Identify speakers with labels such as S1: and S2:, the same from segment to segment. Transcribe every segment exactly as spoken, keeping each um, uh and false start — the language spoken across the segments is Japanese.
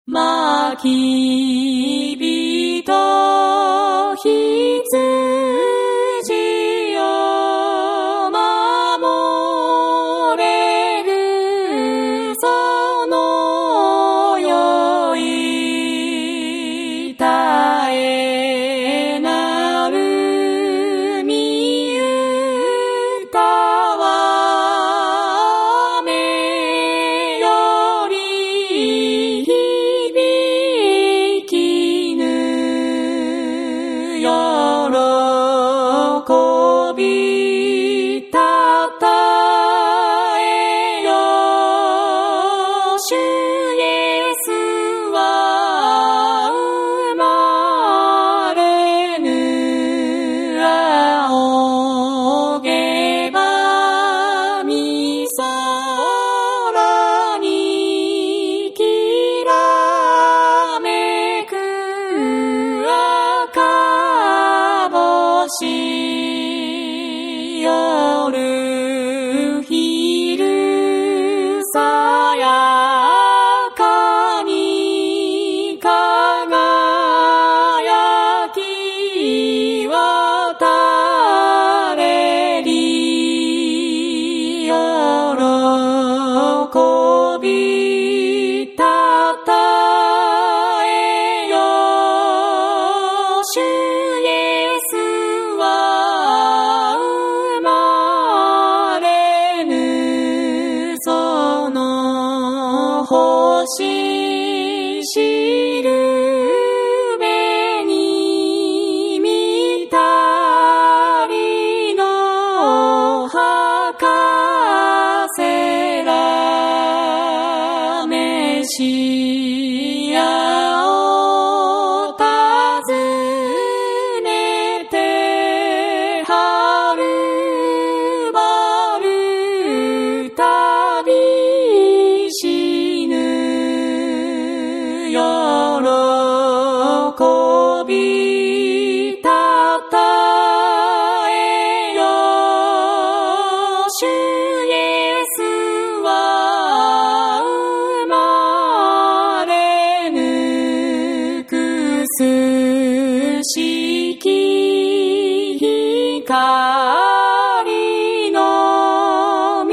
S1: まきびと羊を守れるその良い絶えなる御歌は雨より響きぬ喜びたたえよ主イエスは生まれぬ仰げばみ空にきらめく赤星夜昼さやかに輝き渡れり喜びたたえよ主イエスは生まれぬその星しるべに見たりの博士らメシアを訪ねてはるばる旅しぬ喜びたたえよ主イエスは生まれぬくすしき光の導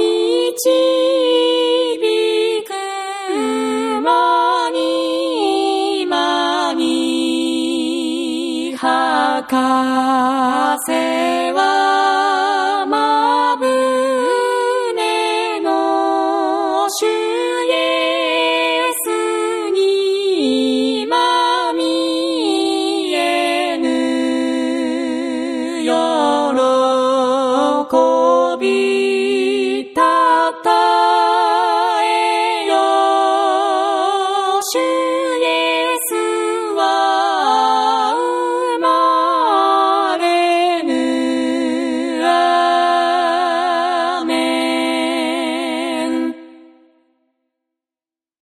S1: く間に今に博士はまぶねの主イエスにまみえぬ喜び